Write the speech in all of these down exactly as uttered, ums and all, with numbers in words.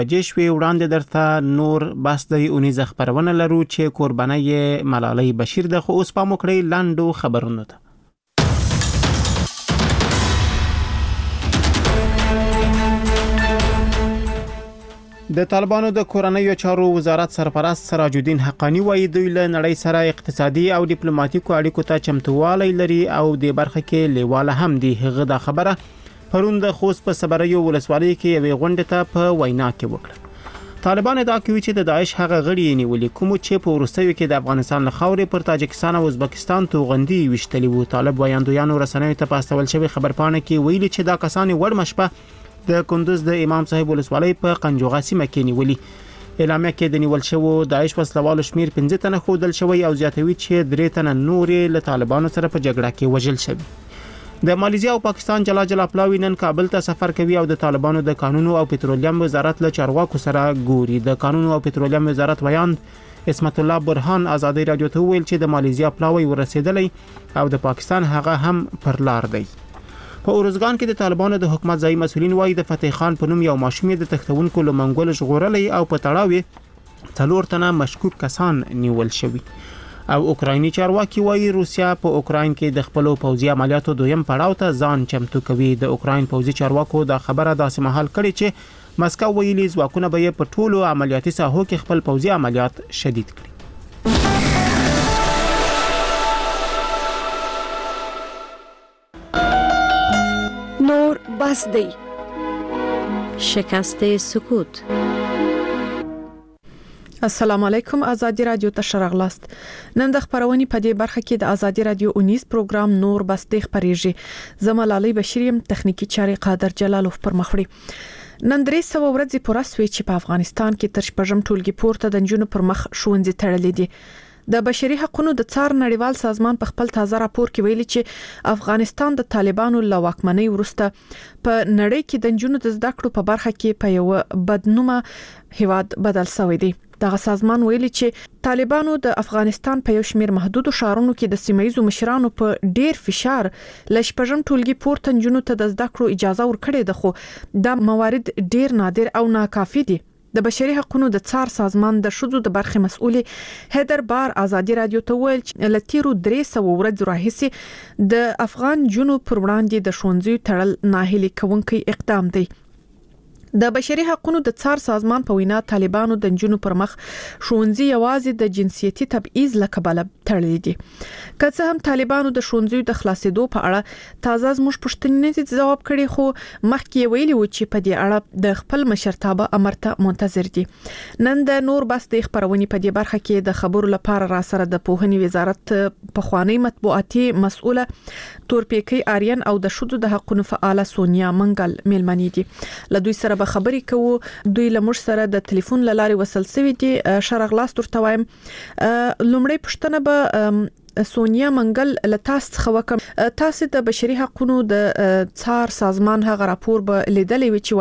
جشوي وړاندې درته نور بس د اونیزه خبرونه لرو چې قرباني ملالۍ بشیر د خو اوس پام وکړي لاندو خبرونه ته. د طالبانو د کورنیو چارو وزارت سرپرست سراج الدین حقانی وایي دوی له نړۍ سره اقتصادي او ډیپلوماټیکو اړیکو ته چمتووالی لري او د برخه کې لیواله هم دي. هغه د خبره پرون د خوست په صبریو ولسوالۍ کې یوې غونډې ته په وینا کې وکړه. طالبان ادعا کوي چې د داعش هغه غړي نیولي کوم چې په وروستیو کې د افغانستان له خاورې پر تاجکستان او ازبکستان توغندي وشتلي وو. طالب وایاندویانو رسنیو ته په استول شوی خبرپاڼه کې ویلي چې دا کسان وړ مشپه د کندوز د امام صاحب ولسوالۍ په قنجوغه سیمه کې نیولي. اعلامیه کې د نیول شوو داعش وسلوالو شمیر پنځه تنه ښودل شوی او زیاتوي چې درې تنه نورې له طالبانو سره په جګړه کې وژل شوي. د ماليزیا او پاکستان جلا جلا پلاوی نن کابل ته سفر کوي او د طالبانو د قانونو او پټرولیم وزارت له چارواکو سره ګوري. د قانونو او پټرولیم وزارت ویاند اسمت الله برهان ازادي رادیو ته ویل چې د ماليزیا پلاوی ورسېدلی او د پاکستان هغه هم پر لار دی. په اورزګان کې د طالبانو د حکومت ځای مسولین وایي د فتح خان په نوم یو ماشوم د تختونکو لمنګول ژغورلې او په تړاو څلور تنه مشکوک کسان نیول شوي. او اوکرایني چارواکي وایي روسیا په اوکراین کې د خپل پوځي عملیاتو دویم پړاو ته ځان چمتو کوي. د اوکراین پوځي چارواکو دا خبره داسې مهال کړي چې مسکو ویلي ځواکونه به په ټولو عملیاتي ساحو کې خپل پوځي عملیات شدید کړي. نور بس دی شکست سکوت. السلام علیکم. آزادی رادیو ته شرغلاست. نن د خبرونې په دې برخه کې د آزادی رادیو اونیز پروګرام نور بس دی خبرېږي. زما ملالۍ بشیر تخنیکی چاري قادر جلالوف پر مخوړي. نن درې سو ورځې پوره سوي چې په افغانستان کې تر شپږم ټولګي پورته د جنونو پر مخ شونځي تړلې دي. د بشري حقوقو د څار نړیوال سازمان په خپل تازه راپور کې ویلي چې افغانستان د طالبانو له واکمنۍ وروسته په نړۍ کې د جنونو د زده کړو په برخه کې په یو بدنومه هیواد بدل شوی دی. دغه سازمان ویلي چې طالبانو د افغانستان په یو شمېر محدودو ښارونو کې د سیمایي مشرانو په ډیر فشار لشپږم ټولګي پورته جنونو ته د زده کړو اجازه ورکړې ده، خو دا موارد ډیر نادر او ناکافي دي. د بشري حقوقو د څار سازمان د شذو د برخې مسؤلې هیدر بار آزادي رادیو ته ویل چې لتیرو درې سو ورځې راهیسې د افغان جنو پر وړاندې د شونځي تړل ناهیلي کوونکی اقدام دی. د بشري حقوقو د څار سازمان په وینا طالبانو د جنونو پر مخ شونځي یوازې د جنسيتي تبعیض لکبله تړلې دي. که څه هم طالبانو د شونځي د خلاصېدو په اړه تازه زموږ پښتنې جواب کړي، خو مخکې ویلي و چې په دې اړه د خپل مشرتابه امر ته منتظر دي. نن د نور بس د خبرونې په دې برخه کې د خبرو لپاره را سره د پوهنې وزارت په خوانی مطبوعاتي مسؤله تورپیکی آریان او د شذو د حقوقو فعال سونیا منګل ملمنې دي. له دوی سره به خبرې کوو. دوی له موږ سره د ټلیفون لارې وصل شوي دي. شرغلاس ترته وایم لومړی پښتنه به سونیا منګل لتاس څخه وکم. تاسو د بشري حقوقو د څار سازمان هغه راپور به لیدلې و چې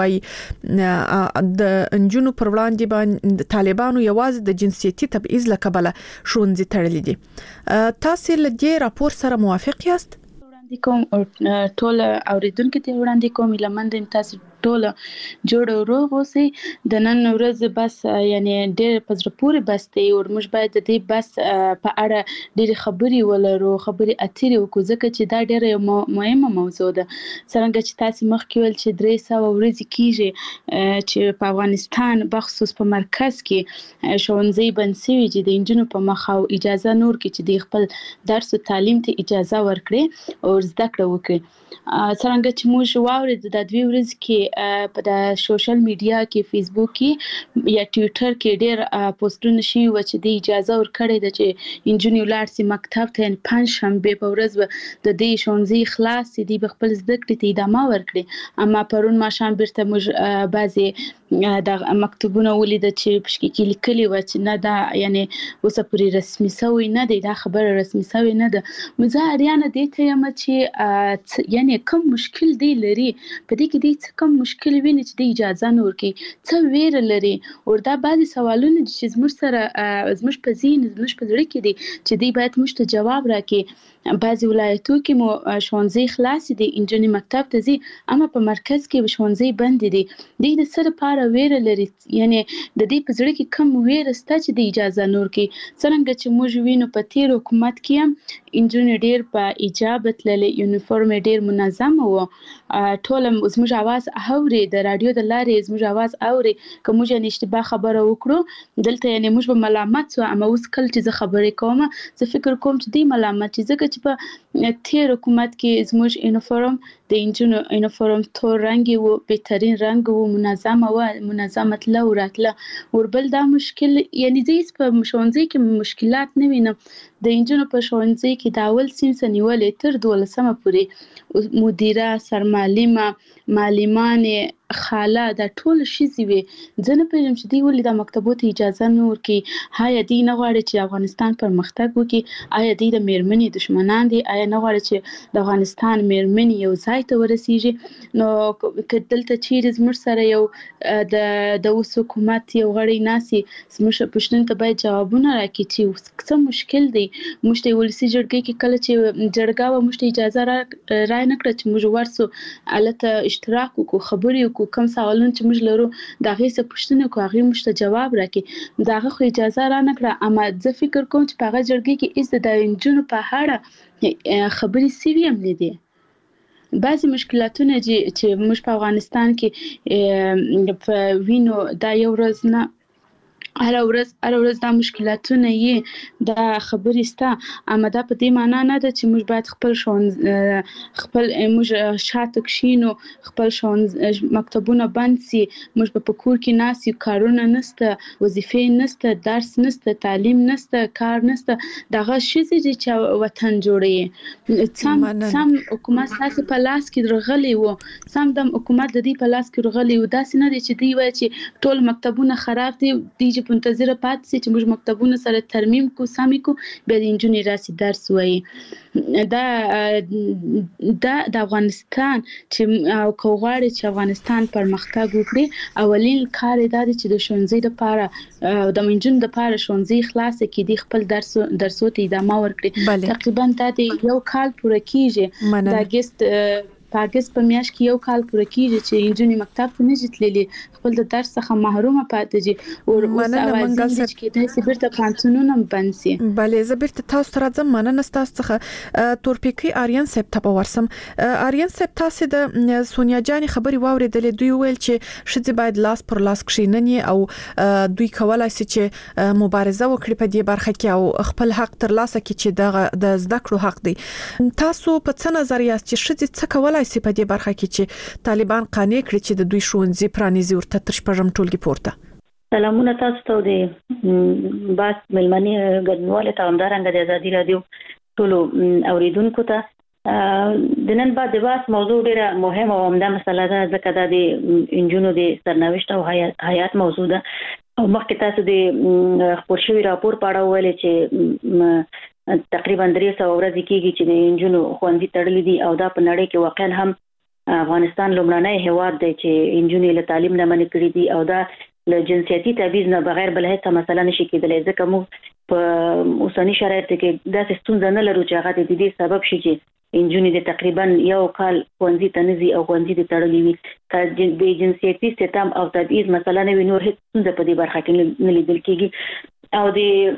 وایي د انجونو پر وړاندې باندې طالبانو یوازې د جنسيتي تبعیض لکبله شونځي تړلې دي. تاسو له دې راپور سره موافق یاست؟ کوم ټول اوریدونکو ته وړاندې کوم لمن تاسو ټول جوړ او روغ اوسئ. د نن ورځ بس یعنی ډېر پزره پورې بس دی او موږ باید د دې بس په اړه ډېر خبرې ولرو، خبرې اترې وکړو، ځکه چې دا ډېره مهمه موضوع ده. څنګه چې تاسو مخکې ویل چې درې سوه ورځې کېږي چې په افغانستان بخصوص په مرکز کې ښوونځي بند شوي چې د نجونو په مخ او اجازه نور کې چې د خپل درس او تعلیم ته اجازه ورکړي او زده کړه وکړي. څنګه چې موږ واورید د دوی ورځ کې په د سوشل میډیا کې فیسبوک کې یا ټویټر کې ډېر پوسټونه شي و چې د اجازه ورکړي د چې انجونی ولار سي مکتب ته پنځ شنبه په ورځ د دې ښوونځي خلاص دي په خپل زده کړې ته ادامه ورکړي. اما پرون ماښام بیرته موږ بعضي د مکتوبونه ولید چې پښکې کې لیکلي و چې نه دا یعنی اوس پوری رسمي شوی نه دی، دا خبره رسمي شوی نه ده. مزاریانه دې ته یم چې یعنی کوم مشکل دی لري په دې کې دې کوم مشکل ویني چې د اجازه نور کې څه ویر لري او دا بعضي سوالونه چې زموږ سره زموږ په ذهن زموږ په زړه کې دي چې دې باید موږ ته جواب راکړي. بعضي ولایتو کې مو ښوونځي خلاص دي، انجونې مکتب ته ځي، اما په مرکز کې ښوونځي بند دي. دوی د څه لپاره ویره لري؟ یعنی د دې په زړه کې کم ویره سته چې د اجازه نور کې څرنګه چې موږ وینو په تیر حکومت کې هم انجونې ډیر په ایجاب تللې، یونیفورم ډیر منظم وو، ټول زموږ आवाज اوري، د رادیو د لارې زموږ आवाज اوري. که موږ یې اشتباه خبره وکړو دلته یعنی موږ به ملامت سو، اما اوس کله چې زه خبرې کوم زه فکر کوم چې دی ملامت چې ځکه چې په تیر حکومت کې زموږ یونیفورم د انجونو یونیفورم تور رنګي وو، بهترین رنګ وو، منظمه وو، منظمه تله وراتله. وربل دا مشکل یعنی زه په ښوونځي کې مشکلات نه وینم. د انجونو په ښوونځي کې د اول صنف نیولې تر دولسمه پورې مدیره، سرمعلمه، معلمانې، خاله دا ټول شیزي وي. زه نه پوهیږم چې دوی ولې د مکتبو ته اجازه نه ورکوي. آیا دوی نه غواړي چې افغانستان پرمختګ وکړي؟ آیا دوی د میرمنې دشمنان دي؟ آیا نه غواړي چې د افغانستان میرمنې یو ځای ته ورسیږي؟ نو که دلته چیرې زموږ سره یو د د اوس حکومت یو غړی ناسي، زموږ پوښتنې ته باید جوابونه راکړي چې څه مشکل دی. موږ ته ولسی جرګې کې کله چې جرګه و موږ ته اجازه را رای نه کړه چې موږ ورسو الته اشتراک وکړو، خبرې وکړو، کوم سوالونه چې موږ لرو دا غي څه پوښتنه کوو هغه موږ ته جواب راکړي. دا غو اجازه را نه کړه. اما زه فکر کوم چې په هغه جرګې کې از د انجونو په اړه خبرې سوي هم نه دي. بعضی مشکلاتونه چې موږ په افغانستان کې په وینو دا یو ورځ نه هر ورځ هر ورځ دا مشکلاتونه یې دا خبرې سته، اما دا په دې معنی نه ده چې موږ باید خپل شون خپل موږ شاته کښینو، خپل شون مکتبونه بند سي، موږ په کور کې ناسي، کارونه نسته، وظیفې نسته، درس نسته، تعلیم نسته، کار نسته. دغه شیزې چې وطن جوړي سم سم حکومت تاسو په لاس کې درغلي وو، سم د حکومت د دې په لاس کې درغلي وو. دا څنګه دي چې دی وای چې ټول مکتبونه خراب دي، دی چې منتظر پات سي چې موږ مکتبونه سره ترمیم کو سامي کو به د انجونې راسي درس وایي. دا دا د افغانستان چې او کوغاړي چې افغانستان پرمختګ وکړي اولین کار دا دی چې د ښوونځي لپاره د منجون د لپاره ښوونځي خلاص کړي، د خپل درس درسو ته ادامه ورکړي. تقریبا دا د یو کال پوره کیږي. دا ګست په اگست په میاشت کې یو کال پوره کیږي چې انجونې مکتب ته نه جتللې، خپل د درس څخه محرومه پاتې دي او اوس اوازې دي چې د سیبرته پانتونونه بند سي. بله زه بیرته تاسو ته راځم. مننه تاسو څخه تورپیکی آریان صاحب ته ورسم. آریان صاحب تاسو د سونیا جان خبري واوریدلې، دوی ویل چې شذ باید لاس پر لاس کښیننی او دوی کولای شي چې مبارزه وکړي په دې برخه کې او خپل حق تر لاسه کړي چې د زده کړو حق دی. تاسو په څه نظر یاست چې شذ څه کولای شي په دې برخه کې چې طالبان قانع کړي چې د دوی ښوونځي پرانیزي ورته تر شپږم ټولګي پورته؟ سلامونه تاسو ته د باس ملمنې ګډونوالو ته همدارنګه د ازادي رادیو ټولو اوریدونکو ته. د نن بعد د باس موضوع ډیره مهمه او عمده مسله ده، ځکه دا د انجونو د سرنوشت او حیات موضوع ده. او مخکې تاسو د خپل شوی راپور په اړه ویل چې تقریبا درې سوه ورځې کېږي چې د انجونو ښوونځي تړلي دي او دا په نړۍ کې واقعا هم افغانستان لومړنی هیواد دی چې انجونې له تعلیم نه منع کړي دي او دا له جنسیتي تبعیض نه بغیر بل هیڅ مسله نشي کېدلی، ځکه موږ په اوسني شرایطو کې داسې ستونزه نه لرو چې هغه د دې سبب شي چې انجونې د تقریبا یو کال ښوونځي ته نه ځي او ښوونځي دې تړلي وي. که د جنسیتي ستم او تبعیض مسله نه وي نور هیڅ ستونزه په دې برخه کې نه لیدل کېږي. او د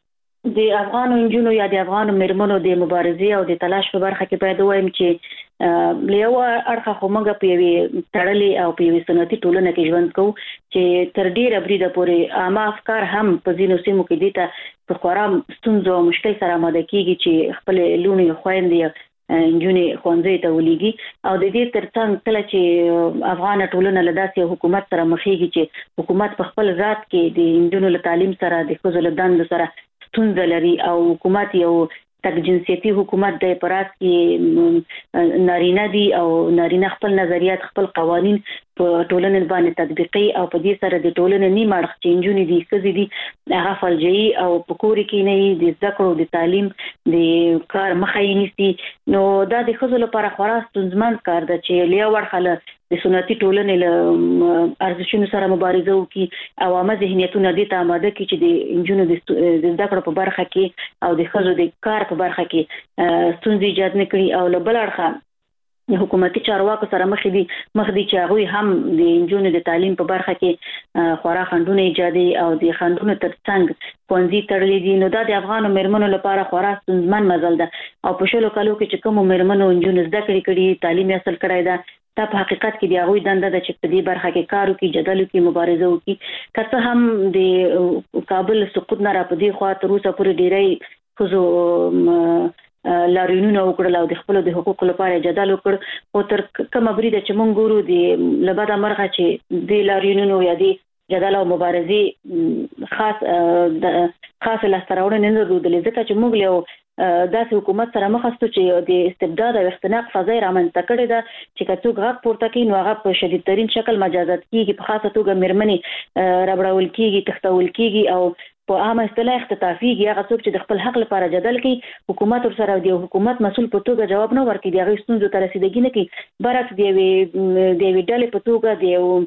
د افغان انجونو یا د افغان مېرمنو د مبارزې او د تلاش په برخه کې باید وایم چې له یو اړخه خو موږ په یوې تړلې او په یوې سنتي ټولنه کې ژوند کوو چې تر ډیره بریده پورې عامه افکار هم په ځینو سیمو کې دي ته په خورا ستونزو او مشکل سره آماده کېږي چې خپل لوڼې خویندې انجونې ښوونځي ته ولیږي. او د دې ترڅنګ کله چې افغان ټولنه له داسې حکومت سره مخېږي چې حکومت په خپل ذات کې د انجونو له تعلیم سره د ښځو له دندو سره ستونزه لري او حکومت یو تک جنسیتي حکومت دی، په راز کې نارینه دي او نارینه خپل نظریات خپل قوانین په ټولنې باندې تطبیقي او په دې سره د ټولنې نیم اړخ چې انجونې دي ښځې دي هغه فلجوي او په کور کې نه د زده کړو د تعلیم د کار مخه یې نیسي. نو دا د ښځو لپاره خورا ستونزمن کار ده چې له یو اړخه له د سنتي ټولنې له ارزښتونو سره مبارزه وکړي او عامه ذهنیتونه د ته آماده کړي چې د انجونو د زده کړو په برخه کې او د ښځو د کار په برخه کې ستونزې ایجاد نه کړي او له بل اړخه حکومتي چارواکو سره مخ دي مخ دي چې هغه هم د انجونو د تعلیم په برخه کې خورا خندونه ایجادي او د خندونو ترڅنګ پونځي تړلې دي. نو دا د افغانو مېرمنو لپاره خورا ستونزمن مزل ده او په شلو کالو کې چې کوم مېرمنو انجونو زده کړې کړي تعلیم حاصل کړی ده دا په حقیقت کې دی هغه دنده ده چې په دې برخه کې کار وکړي جدل وکړي مبارزه وکړي که څه هم د کابل سقوط نه را پدې خوا تر اوسه پورې ډیری خو لاریونونه وکړل او د خپل د حقوقو لپاره جدل وکړ او تر کومه بریده چې مونږ ګورو د لباده مرغه چې د لاریونونو یا د جدل او مبارزې خاص خاص لاستراوړنه نه درلودل ځکه چې موږ له داسې حکومت سره مخ استو چې د استبداد او اختناق فضا رامنځته کړې ده چې کڅوګ غږ پورته کوي نو هغه په شدید ترين شکل مجازات کیږي په خاصه توګه مېرمنې ربړول کیږي تختول کیږي او په عامه اصطلاح اختطافيږي هغه څوک چې د خپل حق لپاره جدل کوي حکومت ور سره دی حکومت مسول په توګه جواب نه ورکړي دی هغه ستونزو ته رسیدګي نه کوي برعکس دی وی دی وی ډلې په توګه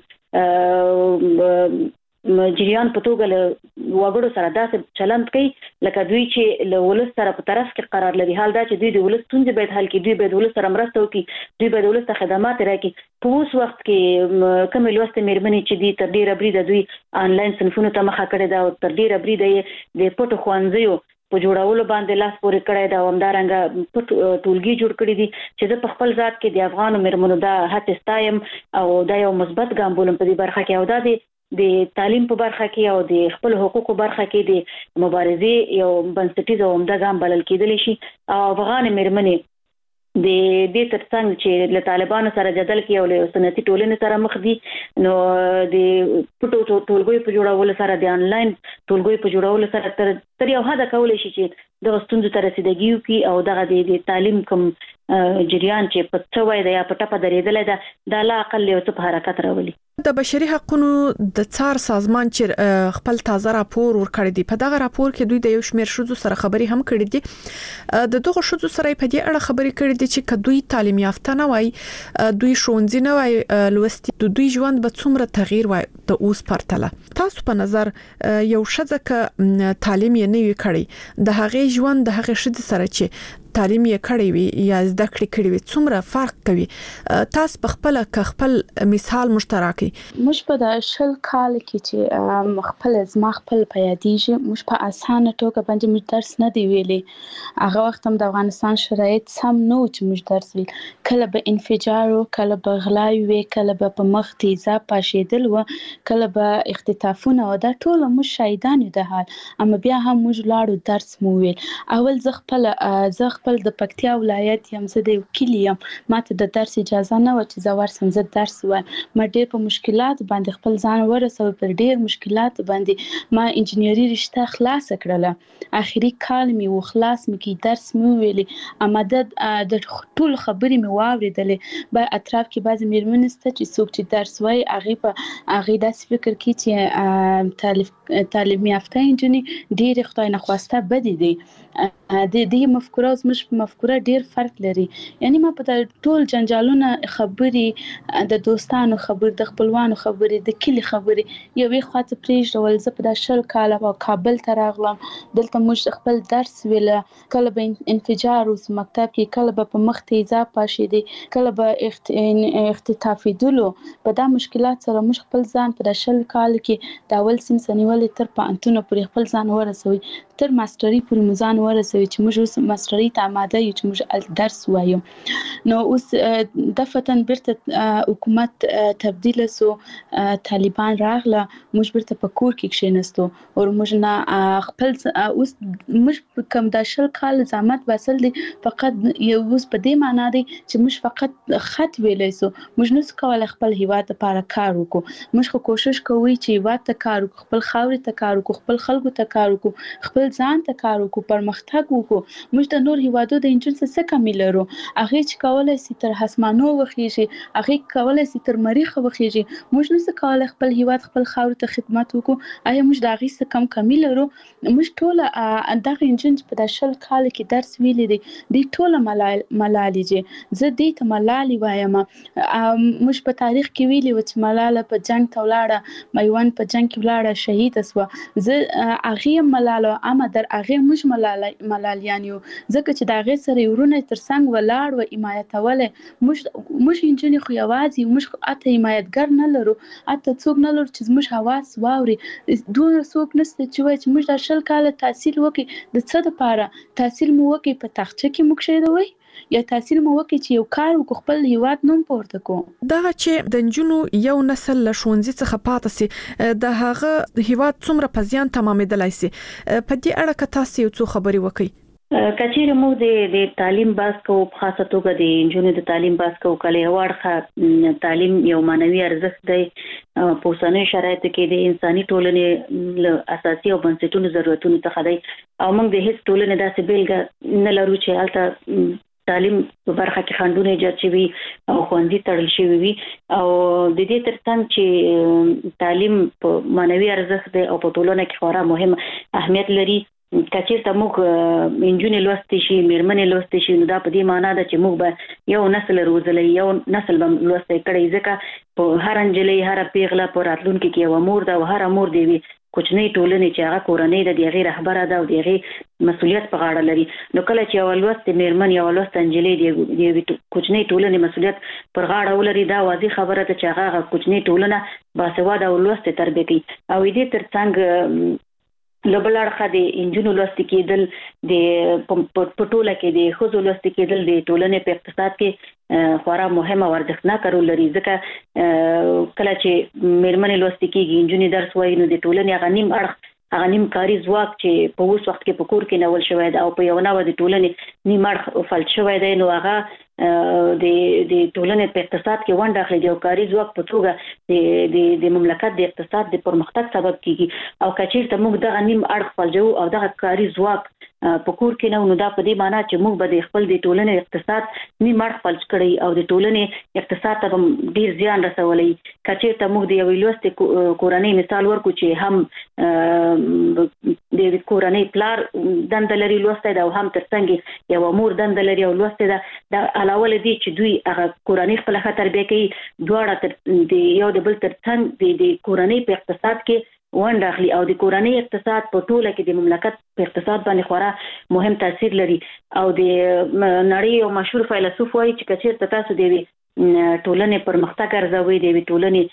دی جریان په توګه له وګړو سره داسې چلند کوي لکه دوی چې له ولس سره په طرف کې قرار لري حال دا چې دوی د ولس ستونزې باید حل کړي دوی باید ولس سره مرسته وکړي دوی باید ولس ته خدمات راکړي په اوس وخت کې کوم لوستې مېرمنې چې دي تر ډیره بریده دوی آنلاین صنفونو ته مخه کړې ده او تر ډیره بریده د پټو ښوونځیو په جوړولو باندې لاس پورې کړی دا همدارنګه پټ ټولګي جوړ کړی دي چې د خپل ذات کې د افغانو مېرمنو دا هڅه ستایم او دا یو مثبت ګام بولم په دې برخه کې او دا د د تعلیم په برخه کې او د خپل حقوقو برخه کې د مبارزې یو بنسټیز او عمده ګام بلل کېدلی شي او افغان مېرمنې د دې ترڅنګ چې له طالبانو سره جدل کوي او له سنتي ټولنې سره مخ دي نو د پټو ټولګي په جوړولو سره د انلاین ټولګي په جوړولو سره تر تر یو حد کولای شي چې د ستونزو ته رسیدګي وکړي او دغه د تعلیم کوم جریان چې په څه وای د یا په ټپه درېدل ده د لا اقل یو څه حرکت راولي. د بشري حقوقو د څار سازمان چې خپل تازه راپور ورکړی دی په دغه راپور کې دوی د یو شمېر شذو سره خبري هم کړې دي د دغه شذو سره په دې اړه خبري کړې دي چې کدوې تعلیم یافته نه وای دوی ښوونځي نه وای لوستي د دوی ژوند به څومره تغییر وای د اوس پرتله تاسو په نظر یو شذ ک تعلیم یې نه وی کړی د هغه ژوند د هغه شذ سره چې تعلیم یې کړی وي یا زده کړې کړې وي څومره فرق کوي تاسو په خپل خپل مثال مشترکي مش په د شل کال کې چې خپل زما خپل پیادېږي مش په اسانه توګه باندې مش درس نه دی ویلي هغه وخت هم د افغانستان شرایط سم نو چې مش درس ویل کله به انفجار او کله به غلاوي وي کله به په مخ تیزاب پاشېدل و کله به اختطافونه او دا ټول مش شهیدان د حال اما بیا هم مش لاړو درس مو ویل اول زه خپل زه خپل د پکتیا ولایت یم زه د وکیل یم ماته د درس اجازه نه و چې زه ورسم زه درس وایم ما ډېر په مشکلات باندې خپل ځان ورسوه پر ډېر مشکلات باندې ما انجینری رشته خلاص کړله اخري کال مې و خلاص مې کی درس مې ویلي اما د ټول خبرې مې واورېدلې په اطراف کې بعضې مېرمنې شته چې څوک چې درس وایي هغې په هغې داسې فکر کوي چې تعلیم یافته نجونې ډېرې خدای نخواسته بدې دي د دې مفکوره اوس مش مفکوره ډیر فرق لري یعنی ما په ټول جنجالونه خبرې د دوستانو خبرې د خپلوانو خبرې د کلی خبرې یوې خواته پریږدول زه په د شل کال په کابل ته راغلم دلته موږ خپل درس ویل کله به انفجار اوس مکتب کې کله به په مخ تیزاب پاشېدي کله به اختطافېدلو په دا مشکلات سره موږ خپل ځان په د شل کال کې د اول صنف څخه تر پوهنتون پورې خپل ځان ورسوي تر ماستري پورې مو ځان ورسوي چې موږ اوس ماستري ته آماده یو چې موږ درس وایو نو اوس دفتن بیرته حکومت تبدیل سو طالبان راغله موږ بیرته په کور کې کښېنستو او موږ نه خپل اوس موږ کوم د شل کال زحمت وصل دي فقط یو اوس په دې معنا دی چې موږ فقط خط ویلای سو موږ نو څه خپل هیواد لپاره کار وکړو موږ خو کوشش کوو چې هیواد ته کار وکړو خپل خاورې ته کار وکړو خپل خلکو ته کار وکړو خپل ځان ته کار وکړو پرمختګ وکړو موږ د نور هیوادو د انجن څه کمی لرو هغه چې کولای شي تر حسمانو وخیږي هغه کولای شي تر مریخ وخیږي موږ نو څه کولای خپل هیواد خپل خاور ته خدمت وکړو آیا موږ د هغه څه کم کمی لرو موږ ټول دغه انجن په د شل کال کې درس ویلې دي د ټول ملال ملالجه زه دې ته ملالي وایم موږ په تاریخ کې ویلي و چې ملاله په جنگ ته ولاړه میوان په جنگ کې ولاړه شهید شوه زه هغه ملاله اما در هغه موږ ملاله ملالیان یو ځکه چې دا هغه سره ورونه تر څنګ ولاړ و حمایتوله موږ موږ انجن خو یوازې موږ اته حمایتګر نه لرو اته څوک نه لرو چې موږ حواس واوري دوه څوک نشته چې وایي چې موږ د شل کال تحصیل وکړي د څه لپاره تحصیل مو وکړي په تاخچه کې موږ شه دوی یا تحصیل مو وکړي چې یو کار وکړو خپل هیواد نوم پورته کو دا چې د جنونو یو نسل له ښوونځي څخه پاتې سي د هغه هیواد څومره په زیان تمامېدلای سي په دې اړه که تاسو یو څه خبري وکړي کچېره مو د د تعلیم باس کو په خاصه توګه د انجونو د تعلیم باس کو کله واړه تعلیم یو مانوي ارزښت دی په اوسنۍ شرایطو کې د انساني ټولنې له اساسي او بنسټونو ضرورتونو څخه دی او موږ د هیڅ ټولنې داسې بیلګه نه لرو چې البته تعلیم په برخه کې خندونه ایجاد شوي او خوندې تړل شوي وي او د دې ترڅنګ چې تعلیم په مانوي ارزښت دی او په ټولنه کې خورا مهم اهمیت لري کچې ته موږ انجونې لوستې شي میرمنې لوستې شي نو دا په دې معنی ده چې موږ به یو نسل روزلې یو نسل به لوستې کړي ځکه په هر انجلې هر پیغله په راتلونکي کې یو مور ده او هر مور دی وي کوچنی ټولنې چې هغه کورنۍ د دغه رهبره ده او دغه مسولیت په غاړه لري نو کله چې اولوست میرمن یا اولوست انجلې دی د کوچنی ټولنې مسولیت پر غاړه ولري دا واضح خبره ده چې هغه کوچنی ټولنه باسواده اولوست تربیه کوي او دې ترڅنګ لبلړخه د انجونو لوست کېدل د پټوله کې د خوځو لوست کېدل د ټولنې په اقتصاد کې خورا مهمه ورځښتناک رول لري ځکه کله چې میرمنې لوست کېږي انجونې درس وایي نو د ټولنې غنیم اړخ هغه نیم کاری ځواک چې په اوس وخت کې په کور کې نول شوی دی او په یو نوو د ټولنې نیم اړخ فلج شوی دی نو هغه د د ټولنې په اقتصاد کې ونډه اخلي د کاری ځواک په توګه د د د مملکت د اقتصاد د پرمختګ سبب کیږي او کچیر ته موږ دغه نیم اړخ فلجو او دغه کاری ځواک په کور کې نو دا په دې معنی چې موږ به د خپل د ټولنې اقتصاد نیم اړخ فلج کړي او د ټولنې اقتصاد ته ډیر زیان رسولي کچیر ته موږ د یو لوست کورنۍ مثال ورکو چې هم د کورنۍ پلار دند لري لوست دا او هم ترڅنګ یو مور دند لري او لوست دا د علاوه لدی چې دوی هغه کورنۍ خپل تربیه کوي دواړه د یو د بل ترڅنګ د کورنۍ په اقتصاد کې ونډه اخلي او د کورنۍ اقتصاد په ټوله کې د مملکت په اقتصاد باندې خورا مهم تاثیر لري او د نړۍ یو مشهور فیلسوف وایي چې کچیر تاسو د ټولنې پرمختګ ارزوي د ټولنې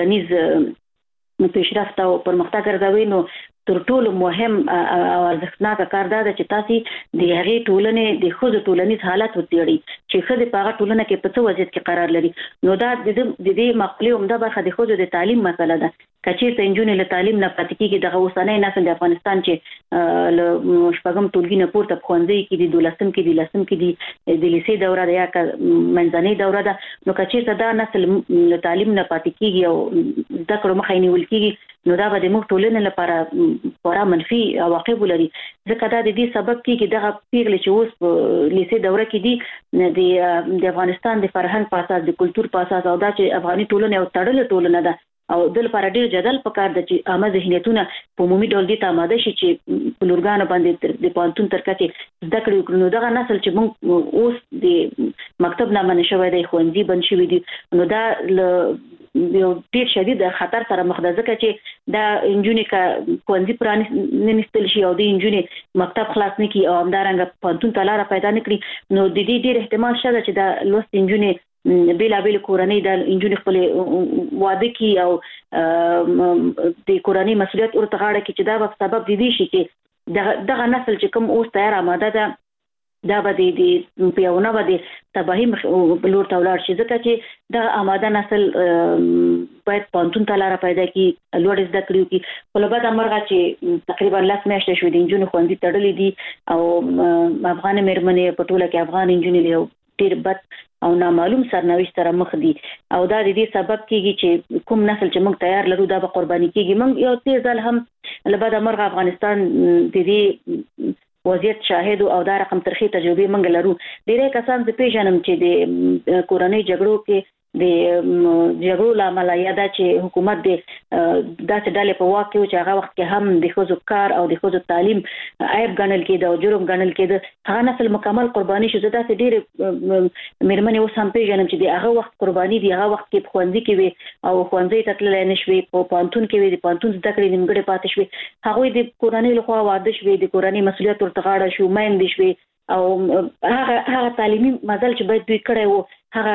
ټولنیز پیشرفت او پرمختګ ارزوي نو تر ټولو مهم او ارزښتناک کار دا چې تاسو د هغې ټولنې د خود ټولنیز حالت وڅېړئ چې خود په هغه ټولنه کې په څه وضعیت کې قرار لري نو دا د دې مقولې عمده برخه د خود د تعلیم مسله ده کچېرته انجونې له تعلیم نه پاتې کېږي دغه اوسنی نسل د افغانستان چې له شپږم ټولګي نه پورته په ښوونځي کې دي دولسم کې دي لسم کې دي د لیسې دوره ده یا منځنۍ دوره ده نو کچېرته دا نسل له تعلیم نه پاتې کېږي او زده کړو مخه یې نیول کېږي نو دا به د موږ ټولنې لپاره خورا منفي عواقب لري ځکه دا د دې سبب کېږي دغه پیغلې چې اوس په لیسې دوره کې دي د د افغانستان د فرهنګ په اساس د کلتور په اساس او دا چې افغاني ټولنه یو تړلې ټولنه ده او د لپاره ډیر جدل پکار د چې عامه ذهنیتونه په عمومي ډول دي ته آماده شي چې په لورګانو باندې د پانتون تر کچې زده کړې وکړو نو دغه نسل چې موږ اوس د مکتب نه منع شوی دی ښوونځي بند شوي دي نو دا یو ډیر شدید خطر سره مخ ده ځکه چې دا انجونې کا ښوونځي پرانیستل شي او د انجونې مکتب خلاص نه کړي او همدارنګه پانتون ته لاره پیدا نه کړي نو د دې ډیر احتمال شته چې دا لوست انجونې بیلا بیل کورنۍ د انجونې خپل واده کی او د کورنۍ مسولیت ورته غاړه کې چې دا به سبب دی شي چې دغه نسل چې کوم اوس تیار آماده ده دا به د پیاونه به د تباهي لور ته ولاړ شي ځکه چې د آماده نسل باید پانتون ته لاره پیدا کړي لوړ زده کړې وکړي خو له بده مرغه چې تقریبا لس میاشتې شوې د انجونې ښوونځي تړلې دي او افغان میرمنې په ټوله کې افغان انجونې یو ډېر بد او نامعلوم سرنوشت سره مخ دي او دا د دې سبب کېږي چې کوم نسل چې موږ تیار لرو دا به قرباني کېږي موږ یو څه ځل هم له بده مرغه افغانستان د دې وضعیت شاهد او دا رقم ترخی تجربه منګ لرو. ډیری کسان د پیژنم چې د کورنۍ جګړو کې د جګړو لامل یا دا چې حکومت د داسې ډلې په واک کې چې هغه وخت کې هم د ښځو کار او د ښځو تعلیم عیب ګڼل کېده او جرم ګڼل کېده. هغه نسل مکمل قرباني شو. زه داسې ډېرې مېرمنې اوس هم پیژنم چې د هغه وخت قرباني دي، هغه وخت کې په ښوونځي کې وي او ښوونځي ته تللی نه شوې، په پوهنتون کې وي، د پوهنتون زده کړې نیمګړې پاتې شوې، هغوی د کورنۍ لخوا واده شوې، د کورنۍ مسؤلیت ورته غاړه شو، میندې شوې او هغه هغه تعلیمي مزل چې باید دوی کړی وو، هغه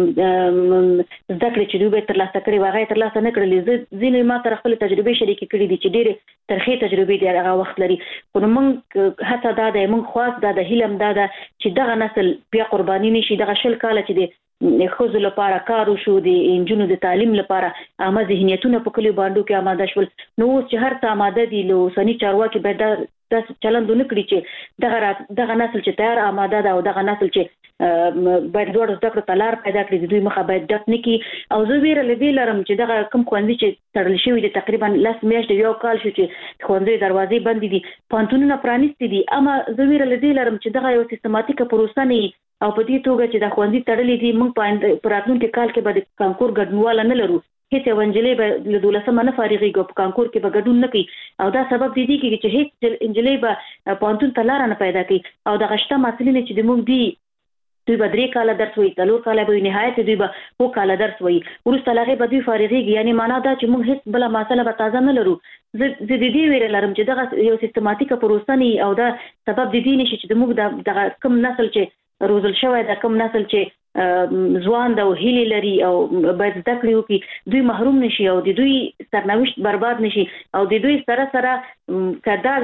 زده کړې چې دوی باید ترلاسه کړي وو، هغه یې ترلاسه نه کړلې. ځینې ما سره خپلې تجربې شریکې کړي دي چې ډېرې ترخې تجربې دي هغه وخت لري. خو نو موږ هڅه دا ده، موږ خواست دا ده، هیله هم دا ده چې دغه نسل بیا قرباني نه شي. دغه شل کاله چې د ښځو لپاره کار وشو، د نجونو د تعلیم لپاره عامه ذهنیتونه په کلیو باندې کې آماده شول، نو اوس چې هر څه آماده دي، له اوسني چارواکي باید داسې چلند ونه کړي چې دغه دغه نسل چې تیار آماده ده او دغه نسل چې باید دوړ زده کړو ته لار پیدا کړي، د دوی مخه باید ډک نه کړي. او زه ویره له دې لرم چې دغه کوم ښوونځي چې تړل شوي دي، تقریبا لس میاشتې یو کال شو چې ښوونځي دروازې بندې دي، پوهنتونونه پرانیستي دي، اما زه ویره له دې لرم چې دغه یو سیستماتیکه پروسه نه وي او په دې توګه چې د ښوونځي تړلې دي، موږ په راتلونکي کال کې به د کانکور ګډونواله نه لرو. هیڅ یو نجلۍ به له دولسمه نه فارغېږي او په کانکور کې به ګډون نه کوي، او دا سبب دی کېږي چې هیڅ نجلۍ به پوهنتون ته لاره نه پیدا کوي. او دغه شته محصلین چې د موږ دي، دوی به درې کاله درس وایي، څلور کاله به وي، نهایت دوی به اووه کاله درس وایي، وروسته له هغې به دوی فارغېږي. یعنې معنا دا چې موږ هیڅ بله محصله به تازه نه لرو. زه د دې ویره لرم چې دغه یو سیستماتیکه پروسه نه وي او دا سبب د دې نه شي چې د موږ دغه کوم نسل چې روزل شوی ده، کوم نسل چې ځوان ده او هیلې لري او باید زده کړې وکړي، دوی محروم نشي او د دوی سرنوشت برباد نشي. او د دوی سره سره که دا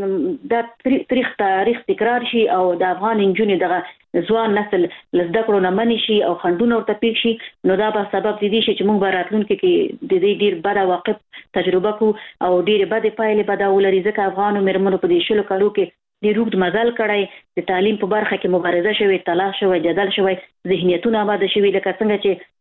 دا تاریخ تاریخ تکرار شي او د افغان نجونې دغه ځوان نسل له زده کړو نه منې شي او خنډونه ورته پېښ شي، نو دا به سبب د دې شي چې موږ به راتلونکي کې د دې ډېر بده واقع تجربه کړو او ډېرې بدې پایلې به دا ولري. ځکه افغانو مېرمنو په دې شلو کالو کې ډېر اوږد مزل کړی، د تعلیم په برخه کې مبارزه شوې، تلاش شوی، جدل شوی، ذهنیتونه آباده شوي. لکه څنګه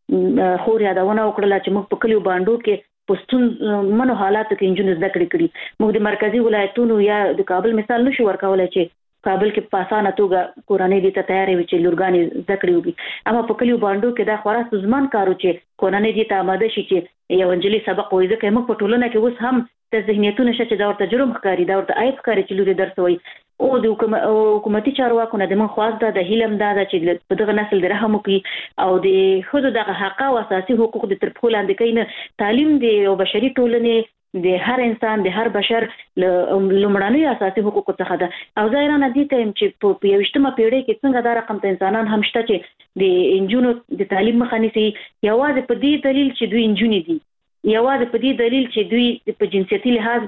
چې خور یادونه وکړله چې موږ په کلیو بانډو کې په ستونزمنو حالاتو کې نجونې زده کړې کړي. موږ د مرکزي ولایتونو یا د کابل مثال نشو ورکولی چې کابل کې په اسانه توګه کورنۍ دې ته تیارې وي چې لورګانې زده کړې وکړي، اما په کلیو بانډو کې دا خورا ستونزمن کار و چې کورنۍ دې ته آماده شي چې یو نجلۍ سبق وایي. ځکه موږ په ټولنه کې اوس هم د ذهنیتونه شته چې دا ورته جرم ښکاري، دا ورته عیب ښکاري چې لور یې درس وایي. او د حکومتي چارواکو نه د موږ خواست ده، د هیله هم دا ده چې په دغه نسل د رحم وکړي او د ښځو دغه حق او اساسي حقوق د تر پښو لاندې کوي نه. تعلیم د یو بشري ټولنې د هر انسان د هر بشر لومړنۍ اساسي حقوقو څخه ده. او زه حیرانه دې ته یم چې په یویشتمه پیړۍ کې څنګه دا رقم ته انسانان هم شته چې د نجونو د تعلیم مخه نیسي، یوازې په دې دلیل چې دوی نجونې دي، یوازې په دې دلیل چې دوی په جنسیتي لحاظ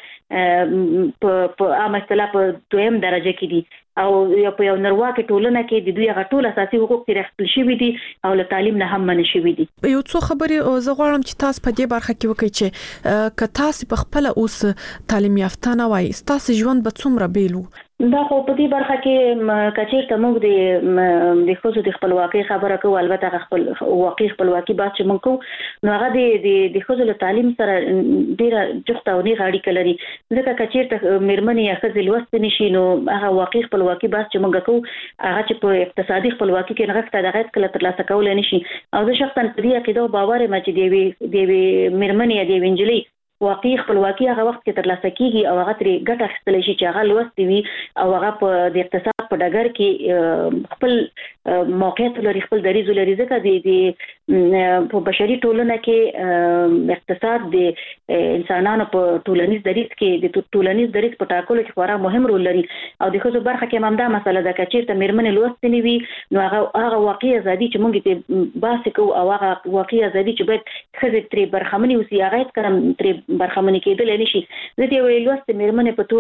باندې په عامه اصطلاح په دویم درجه کې دي او په یو نرواکې ټولنه کې د دوی هغه ټول اساسي حقوق ترې اخیستل شوي دي او له تعلیم نه هم منع شوي دي. یو څو خبرې زه غواړم چې تاسو په دې برخه کې وکړئ چې که تاسو په خپل اوس تعلیم یافته نه وای، تاسو ژوند به څومره بیل وو؟ دا خو په دې برخه کې کچېرته موږ د د ښځو د خپلواکۍ خبره کوو، البته خپل واقعي خپلواکي بحث چې موږ کوو نو هغه د د ښځو له تعلیم سره ډېره جفته او نیغه اړیکه لري. ځکه کچېرته مېرمنې یا ښځې لوستې نه شي نو هغه واقعي خپلواکي بحث چې موږ کوو هغه چې په اقتصادي خپلواکي کې نغښته دغه هېڅکله ترلاسه کولی نه شي. او زه شخصا په دې عقیده او باور یم چې د یوې د یوې مېرمنې یا د یوې نجلۍ واقعي خپلواکي هغه وخت کې ترلاسه کیږي او هغه ترې ګټه اخیستلی شي چې هغه لوستې وي او هغه په د اقتصاد په ډګر کې خپل موقعیت لري، خپل دریځ لري. ځکه د په بشري ټولنه کې اقتصاد د انسانانو په ټولنیز دریځ کې د ټولنیز دریځ په ټاکلو کې خورا مهم رول لري. او د ښځو برخه کې هم دا مسله ده، که چېرته مېرمنې لوستې نه وي نو هغه هغه واقعي ازادي چې موږ یې بحث کوو او هغه واقعي ازادي چې باید ښځې ترې برخمنې اوسي هغه هېڅکله ترې برخمنې کېدلی نه شي. زه د یوې لوستې مېرمنې په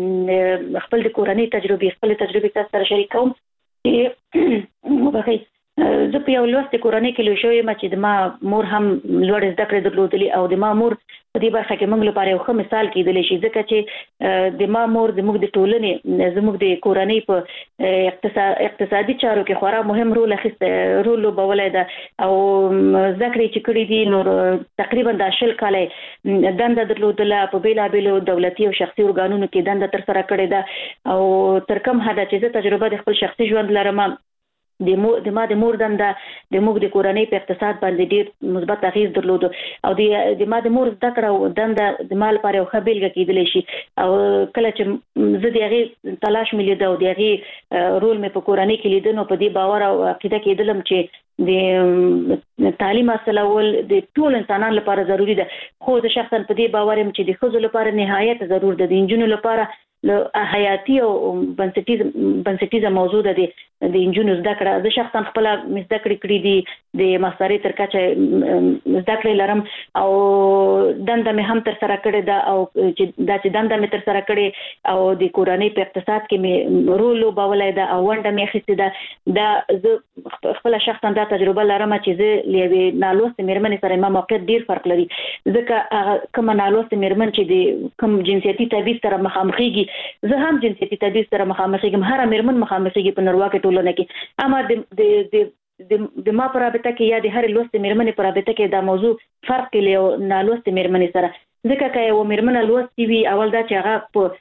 توګه خپل د کورنۍ تجربې خپلې تجربې تاسو سره شریک کوم چې وبخئ زه په یو لوست کورنۍ کې لوی شوې ما چې د ما مور هم لوړ زده کړې درلودلې او د ما مور په دې برخه کې موږ لپاره یو ښه مثال کېدلی شي ځکه چې د ما مور زموږ د ټولنې زموږ د کورنۍ په اقتصادي چارو کې خورا مهم رول اخیستی رول لوبولی ده او زده کړې چې کړې دي نو تقریبا د شل کاله دنده درلودله په بیلابیلو دولتي او شخصي ارګانونو کې دنده ترسره کړې ده او تر کوم حده چې زه تجربه د خپل شخصي ژوند لرم د مو د ما د مور دنده د موږ د کورنۍ په اقتصاد باندې ډیر مثبت اغیز درلود او د د ما د مور زده کړه دنده د مال لپاره یو ښه بیلګه کېدلی شي او کله چې زه د هغې تلاش مې لیده او د هغې رول مې په کورنۍ کې لیده نو په دې باور او عقیده کېدلم چې د تعلیم حاصلول د ټول انسانانو لپاره ضروری ده خو زه شخصا په دې باور یم چې د ښځو لپاره نهایت ضرور ده د نجونو لپاره له حیاتي او بنسټیز بنسټیزه موضوع ده د انجونو زده کړه زه شخصا خپل زده کړې کړې دي د ماسترۍ تر کچه زده کړې لرم او دنده مې هم تر سره کړې ده او چې دا چې دنده مې تر سره کړې او د کورنۍ په اقتصاد کې مې رول لوبولی ده او ونډه مې اخیستې ده دا زه خپل شخصا دا تجربه لرم چې زه له یوې نالوستې مېرمنې سره ما موقعیت ډیر فرق لري ځکه کومه نالوستې مېرمن چې د کوم جنسیتي تبعیض سره مخامخېږي زه هم جنسیتي تبعیض سره مخامخېږم هره مېرمن مخامخېږي په نړیواله ټولنه کې اما د د د د ما په رابطه کې یا د هرې لوستې مېرمنې په رابطه کې دا موضوع فرق کوي له نالوستې مېرمنې سره ځکه که یوه مېرمنه لوستې وي اول دا چې هغه په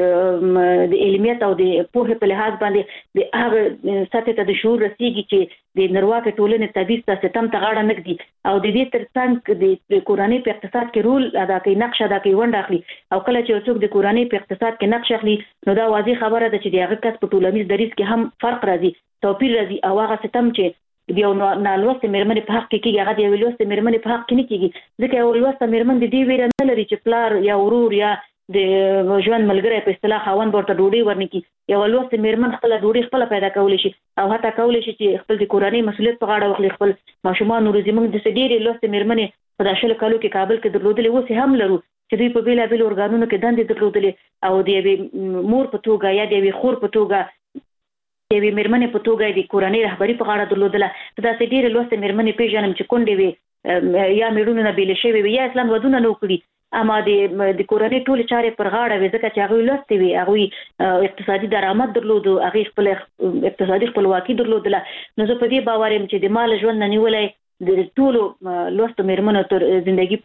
د علمیت او د پوهې په لحاظ باندې د هغه سطح ته د شعور رسیږي چې د نړیواله ټولنې تبعیض ته ستم ته غاړه نه ږدي او د دې ترڅنګ د کورنۍ په اقتصاد کې رول ادا کوي نقش ادا کوي ونډه اخلي او کله چې څوک د کورنۍ په اقتصاد کې نقش اخلي نو دا واضح خبره ده چې د هغه کس په ټولنیز دریځ کې هم فرق راځي توپیر راځي او هغه ستم چې د یو نالوستې مېرمنې په حق کې کېږي هغه د یوې لوستې مېرمنې په حق کې نه کېږي ځکه یوه لوسته مېرمن د دې ویره نه لري چې پلار یا ورور یا د ژوند ملګری په اصطلاح خاوند ورته ډوډۍ ورنکړي یوه لوستې مېرمن خپله ډوډۍ خپله پیدا کولی شي او حتی کولی شي چې خپل د کورنۍ مسؤلیت په غاړه واخلي خپل ماشومان وروزي موږ داسې ډېرې لوستې مېرمنې په دا شلو کالو کې کابل کې درلودلې اوس یې هم لرو چې دوی په بېلابېلو ارګانونو کې دندې درلودلې او د یوې مور په توګه یا د یوې خور په توګه د یوې مېرمنې په توګه د کورنۍ رهبري په غاړه درلودله داسې ډېرې لوستې مېرمنې پېژنم چې کونډې وې یا مېړونو نه بېلې شوې وې یا اصلا ودونه نه وکړي اما د د کورنۍ ټولې چارې پر غاړه وې ځکه چې هغوی لوستې وې هغوی اقتصادي درآمد درلودو هغوی خپل اقتصادي خپلواکي درلودله نو زه په دې باور یم چې د ما له ژوند نه نیولی د ټولو لوستو مېرمنو تر زندګي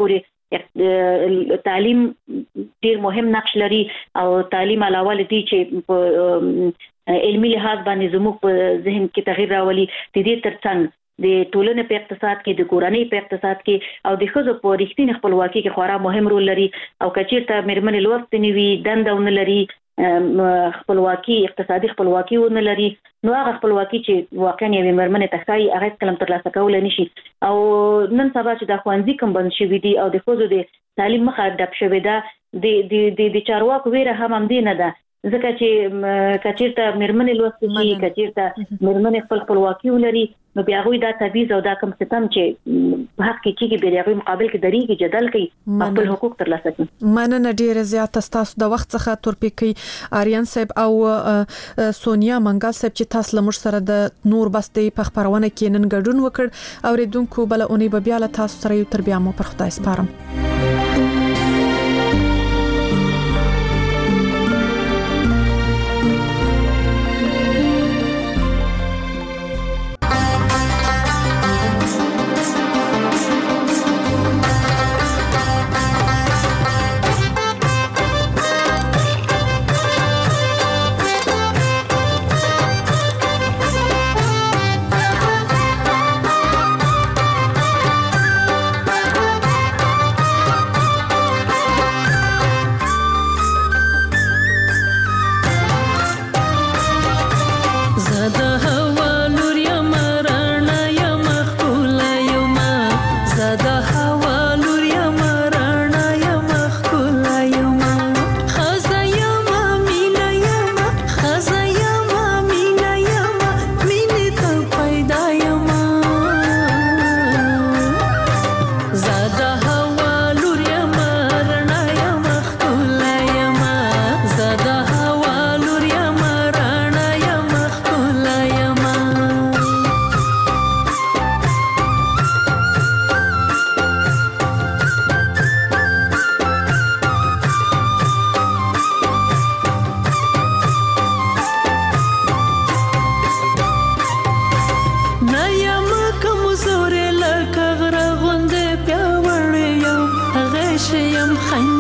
پورې تعلیم ډېر مهم نقش لري او تعلیم علاوه له دې چې په علمي لحاظ باندې زموږ په ذهن کې تغییر راولي د دې ترڅنګ د ټولنې په اقتصاد کې د کورنۍ په اقتصاد کې او د ښځو په رښتینې خپلواکي کې خورا مهم رول لري او که چېرته مېرمنې لوستې نه وي دنده ونه لري خپلواکي اقتصادي خپلواکي ونه لري نو هغه خپلواکي چې واقعا یوې مېرمنې ته ښایي هغه هېڅکله هم ترلاسه کولی نه شي او نن سبا چې دا ښوونځي کوم بند شوي دي او د ښځو د تعلیم مخه ډپ شوې ده د د چارواکو ویره هم همدې نه ده ځکه چې که چېرته مېرمنې لوستې شي که چېرته مېرمنې خپل خپلواکي ولري نو بیا هغوی دا تبعیض او دا کوم ستم چې په حق کې کېږي بیا د هغوی مقابل کې درېږي جدل کوي خپل حقوق ترلاسه کوي مننه ډېره زیاته ستاسو د وخت څخه تورپیکۍ آریان صاحب او سونیا منګل صاحب چې تاسو له موږ سره د نور بستې په خپرونه کې نن ګډون وکړ اورېدونکو بله اونۍ به بیا له تاسو سره یو تر بیا مو پر خدای سپارم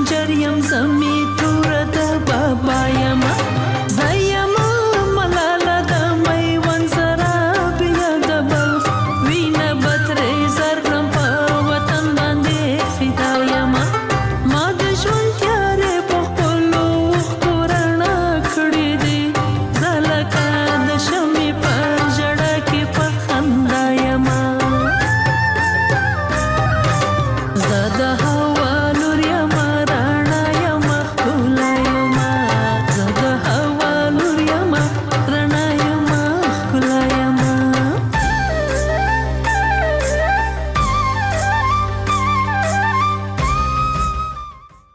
خنجر یم زمي تور د بابا یم